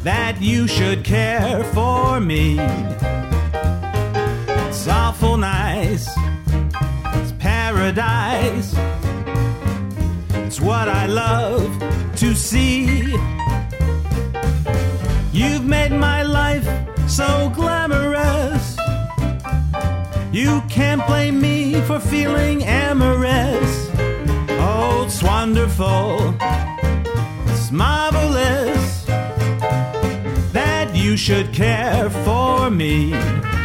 that you should care for me. It's awful nice, it's paradise, it's what I love to see. You've made my life so glamorous, you can't blame me for feeling amorous. Oh, it's wonderful, it's marvelous, that you should care for me.